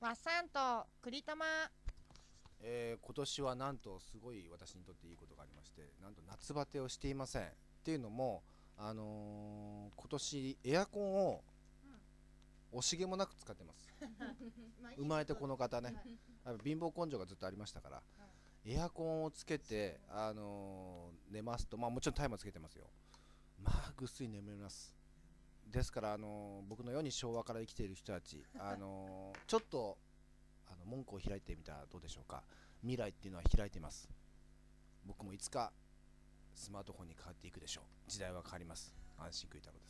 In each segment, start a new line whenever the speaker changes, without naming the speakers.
ワッサンと栗玉。
今年はなんとすごい私にとっていいことがありまして、なんと夏バテをしていません。っていうのも、今年エアコンを惜しげもなく使ってます。生まれてこの方ね、貧乏根性がずっとありましたから、エアコンをつけて、寝ますと、もちろんタイマーつけてますよ。ぐっすり眠れます。ですから、僕のように昭和から生きている人たち、ちょっと門戸を開いてみたらどうでしょうか。未来っていうのは開いています。僕もいつかスマートフォンに変わっていくでしょう。時代は変わります。安心食い太郎です。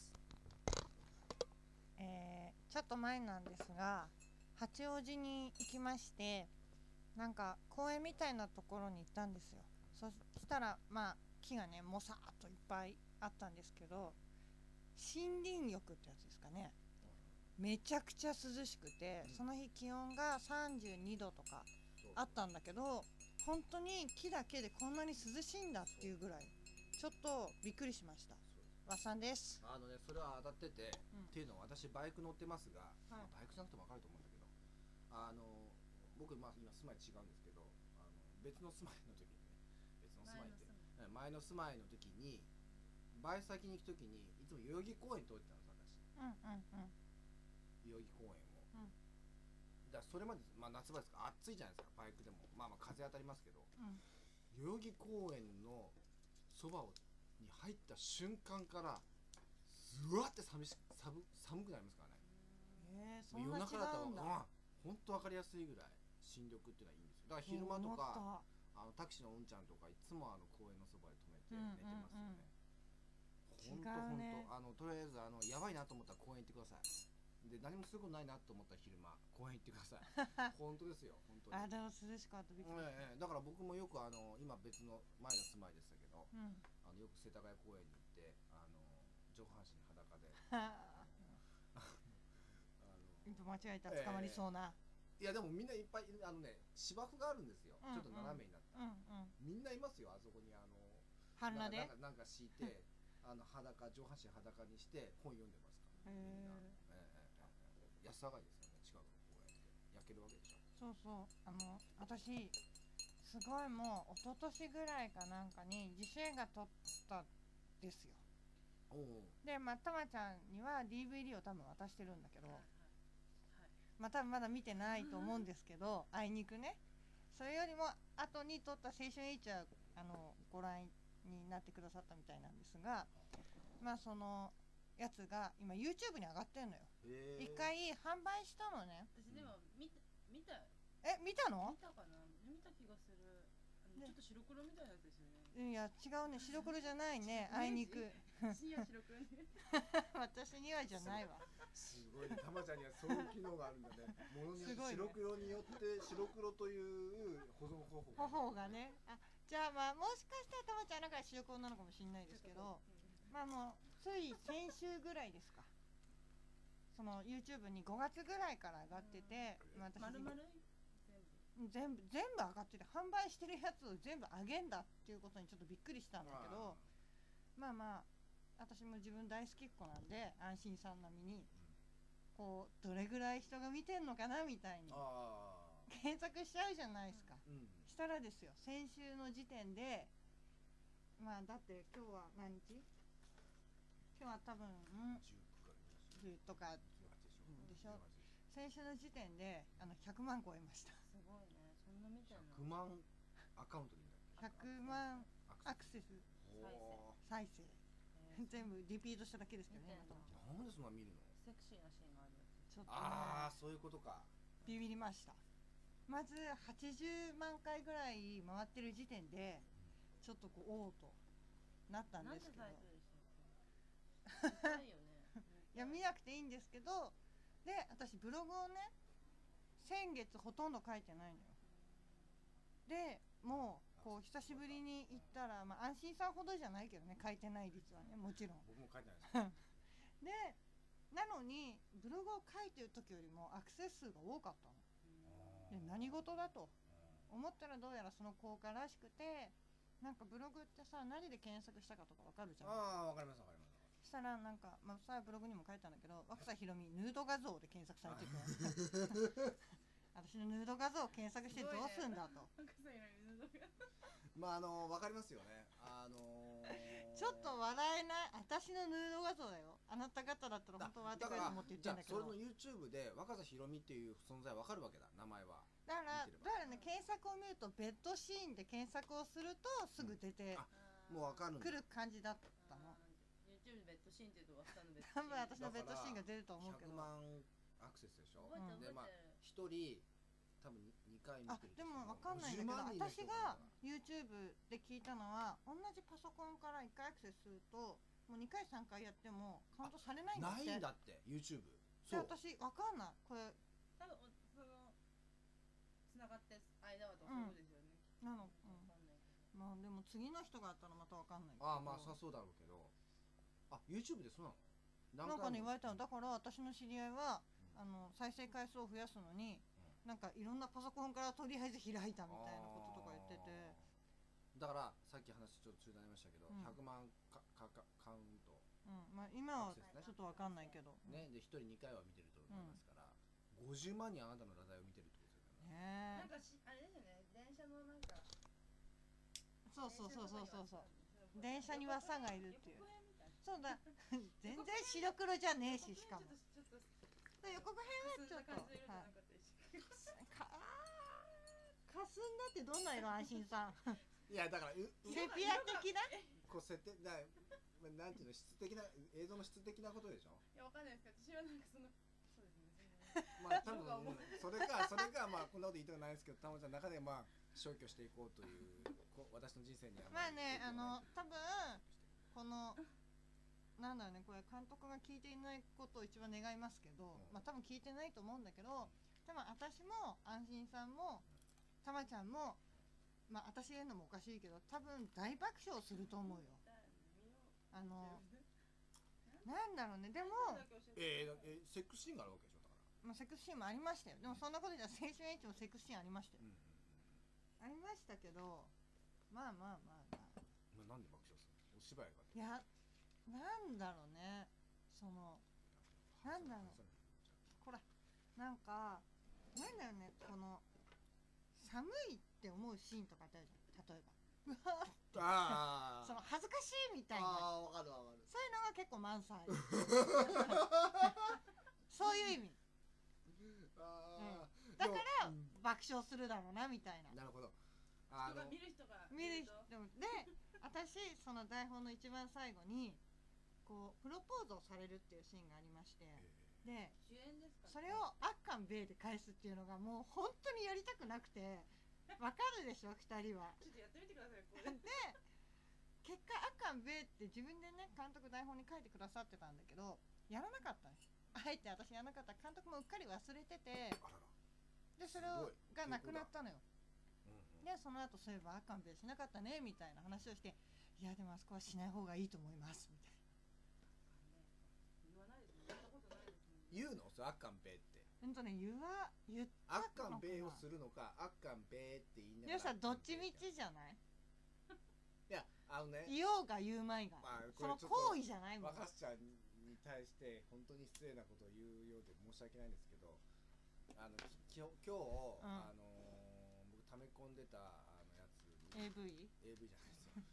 ちょっと前なんですが、八王子に行きまして、なんか公園みたいなところに行ったんですよ。そしたら木がねもさーっといっぱいあったんですけど、森林浴ってやつですかね。めちゃくちゃ涼しくて、その日気温が32度とかあったんだけど、本当に木だけでこんなに涼しいんだっていうぐらいちょっとびっくりしました。和さんです。
それは当たってて、っていうのは私バイク乗ってますが、バイクじゃなくても分かると思うんだけど、僕、今住まい違うんですけど、別の住まいの時にね、別の住まいって前の住まいの時にバイト先に行く時にいつも代々木公園通ってたんです私。代々木公園を、だからそれまで、夏場ですから暑いじゃないですか。バイクでも風当たりますけど、代々木公園のそばに入った瞬間からずわって寒くなりますからね。
そんな違うんだ。
夜中だったら本当分かりやすいぐらい新緑っていうのはいいんですよ。だから昼間とかタクシーのうんちゃんとかいつも公園のそばで止めて寝てますよね。本当とりあえずやばいなと思ったら公園行ってください。で何もすることないなと思ったら昼間公園行ってください。本当ですよ、本当に。
でも涼しかった。びっくり。
だから僕もよく今別の前の住まいでしたけど、よく世田谷公園に行って上半身裸で
間違えたら捕まりそうな。
いやでもみんないっぱい芝生があるんですよ。ちょっと斜めになった。みんないますよ、あそこに
半裸で
なんか敷いて上半身裸にして本読んでますからみんな。安上がりですよね、近くの公園で焼けるわけでしょ。
そうそう、私すごいもう一昨年ぐらいかなんかに自主映画撮ったんですよ。でたまちゃんには DVD を多分渡してるんだけど、多分まだ見てないと思うんですけど、あいにくね。それよりも後に撮った青春 H はご覧になってくださったみたいなんですが、そのやつが今 YouTube に上がってんのよ。一回販売したのね。
私でも見たよ。
見たの？
見たかな、見た気がする。ちょっと白黒みたいなやつですよ
ね。いや違うね、白黒じゃないね。あいにく
私には白黒ね。
私にはじゃないわ。
すごいね、たまちゃんにはそういう機能があるんだね。ものに白黒によって白黒という保存方法
がね。じゃあもしかしたらたまちゃんなんか白黒なのかもしれないですけど、もうつい先週ぐらいですか、その YouTube に5月ぐらいから上がってて、
丸々
全部上がってて、販売してるやつを全部あげんだっていうことにちょっとびっくりしたんだけど、私も自分大好きっ子なんで、安心さん並みにこうどれぐらい人が見てんのかなみたいに検索しちゃうじゃないですか。したらですよ、先週の時点でだって今日は何日？今日は多分10とかでしょ。先週の時点で100万超えました。
すごいね、そんな見てんの。
100万アカウントでいいんだっけ。
100万アクセス再生全部リピートしただけですけどね。
なんでそんな見るの？
セクシーなシーンがあるやつ。
ちょっとね、
そういうことか。
ビビりました。まず80万回ぐらい回ってる時点でちょっとおおとなったんですけど、
なんてタイトルでしたっけ？い
や見なくていいんですけど、で私ブログをね先月ほとんど書いてないのよ。でもう久しぶりに行ったら、安心さんほどじゃないけどね、書いてない率はね、もちろん
僕も書いてないです。
でなのにブログを書いてる時よりもアクセス数が多かったので、何事だと思ったらどうやらその効果らしくて、なんかブログってさ、何で検索したかとか分かるじゃん。
分かります分かります。
したらなんか、さブログにも書いたんだけど、若狭ひろみヌード画像で検索されてて私のヌード画像を検索してどうすんだと。
なんかさ、今の動画
まあわかりますよね。
ちょっと笑えない。私のヌード画像だよ。あなた方だったら本当笑ってくれると思って言ってんだけど。
じゃあそれの YouTube で若狭ひろみっていう存在わかるわけだ、名前は。
だからね、検索を見るとベッドシーンで検索をするとすぐ出て
もうわかるんだ
くる感じだったの。
YouTube でベッドシーンって言うとわかんない。
多分私のベッドシーンが出ると思うけど。
100万アクセスでしょ。
覚えてる
でまあ1人多分2回見
あ、
てる。
でもわかんないんだけど、私が YouTube で聞いたのは同じパソコンから1回アクセスするともう2回3回やってもカウントされないんだって。
ないんだって YouTube。
そう。私わかんない。これ
多分その繋がって間はとそういうことですよね。
なの。
わかんないけど。
まあでも次の人があったらまたわかんないけど。
ああ、まあそうだろうけど。あ、YouTube でそうなの？
なんかね言われたの。だから私の知り合いは再生回数を増やすのになんかいろんなパソコンからとりあえず開いたみたいなこととか言ってて。
だからさっき話ちょっと中断になりましたけど、
うん
100万カウント
まあ今はちょっとわかんないけど。
ね、で1人2回は見てると思いますから、50万人あなたの裸体を見てるってことですよね。
ね
なんかあれですよね、電車のなんか
そう電車に噂がいるっていう。そうだ全然白黒じゃねえし、しかも
ちょっと
予告編はちょっとかすんだってどんな色？安心さん
いやだから
セピア的な
こう設定だ、なんていうの、質的な映像の質的なことでしょ。
いやわかんないですけど、私はなんかそのそうですね。
まあ多分それかまあこんなこと言いたくないですけど、たまちゃんの中でまあ消去していこうという私の人生には
まあね、多分このなんだろうね、これ監督が聞いていないことを一番願いますけど、まあ多分聞いてないと思うんだけど、多分私も安心さんもたまちゃんも、まあ私言うのもおかしいけど多分大爆笑すると思うよ。なんだろうね、でも
セックスシーンがあるわけでしょ。だから
まあセックスシーンもありましたよ。でもそんなことじゃ青春エイチもセックスシーンありましたよ。ありましたけど、まあ
なんで爆笑するの？お芝居が。
いや、なんだろうね、なんだろう、ほらなんかなんだろうね、この寒いって思うシーンとかってあるじゃん。例えばその恥ずかしいみたいな、
わかるわかる。
そういうのが結構満載そういう意味だから爆笑するだろうなみたいな。
なるほど。
見る人が
見る人で、私その台本の一番最後にこうプロポーズをされるっていうシーンがありまして、で
主演ですかね。
それをアッカンベイで返すっていうのがもう本当にやりたくなくて、わかるでしょ2人は。
ちょっとやってみてくださいこれ。
で結果アッカンベイって自分でね監督台本に書いてくださってたんだけどやらなかったんです。あえて私やらなかった。監督もうっかり忘れてて、でそれがなくなったのよ。でその後そういえばアッカンベイしなかったねみたいな話をして、いやでもあそこはしない方がいいと思いますみたいな。
言わないですね。やったことないですね。
言うの？それアッカンベイって。
言った
アッカンベイをするのか、アッカンベイって言いながら。
でもさ、どっちみちじゃない？
いやね。
言おうが言うまいが、その行為じゃないもん。
若狭ちゃんに対して本当に失礼なことを言うようで申し訳ないんですけど、今日僕溜め込んでたやつ
AV
じゃないですよ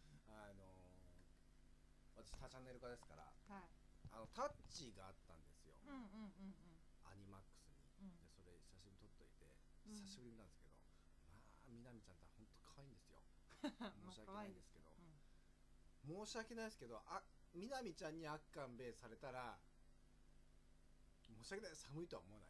私多チャンネル化ですから、タッチがあったんですよ。アニマックスに、でそれ写真撮っといて久しぶりに見たんですけど、まあみなみちゃんって本当可愛いんですよ。申し訳ないんですけど、申し訳ないですけど、みなみちゃんにアッカンベイされたら申し訳ない、寒いとは思わない。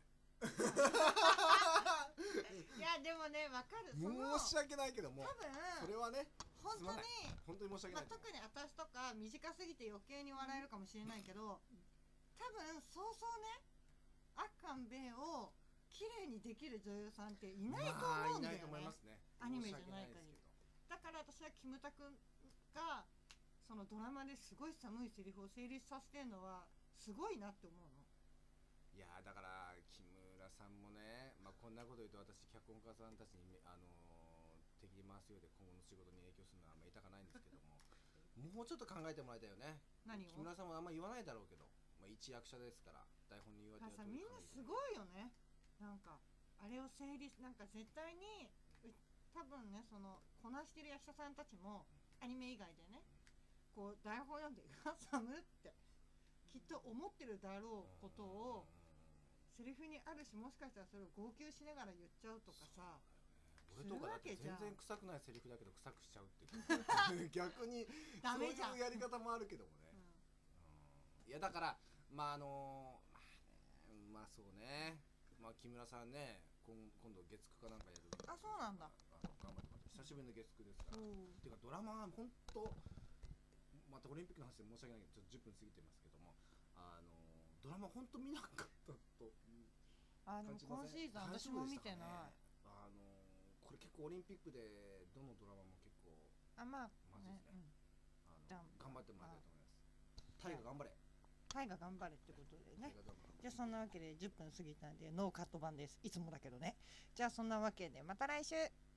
いやでもね、わかる。
申し訳ないけども、
多分
それはね
本当に
申し訳ない、
特に私とか短すぎて余計に笑えるかもしれないけど、多分そうそうねアッカンベイを綺麗にできる女優さんっていないと思うんだよね。いないと思いますね。アニメじゃない限り。だから私はキムタクがそのドラマですごい寒いセリフを成立させてるのはすごいなって思うの。
いやだから木村さんもね、こんなこと言うと私脚本家さんたちに敵に回すようで今後の仕事に影響するのはあんまり言いたくないんですけどももうちょっと考えてもらいたいよね。
何を？
木村さんもあんまり言わないだろうけど、一役者ですから台本に言われてる。
みんなすごいよね。なんかあれれを整理なんか絶対に多分ねそのこなしてる役者さんたちもアニメ以外でねこう台本読んで「サム」ってきっと思ってるだろうことをセリフにあるしもしかしたらそれを号泣しながら言っちゃうとかさ
俺とかだって全然臭くないセリフだけど臭くしちゃうって逆に
ダメじゃん
そういうやり方もあるけどもね、いやだからまあまあそうね、まあ木村さんね今度月9かなんかやる。
あ、そうなんだ。
頑張ってます。久しぶりの月9ですから。ていうかドラマは本当またオリンピックの話で申し訳ないけどちょっと10分過ぎてますけども、ドラマ本当見なかったと。
でも今シーズン私も見てない。
これ結構オリンピックでどのドラマも結構
まあ
まずいですね。頑張ってもらいたいと思います。タイが頑張れ。
タイが頑張れってことでね。じゃあそんなわけで10分過ぎたんでノーカット版です。いつもだけどね。じゃあそんなわけでまた来週。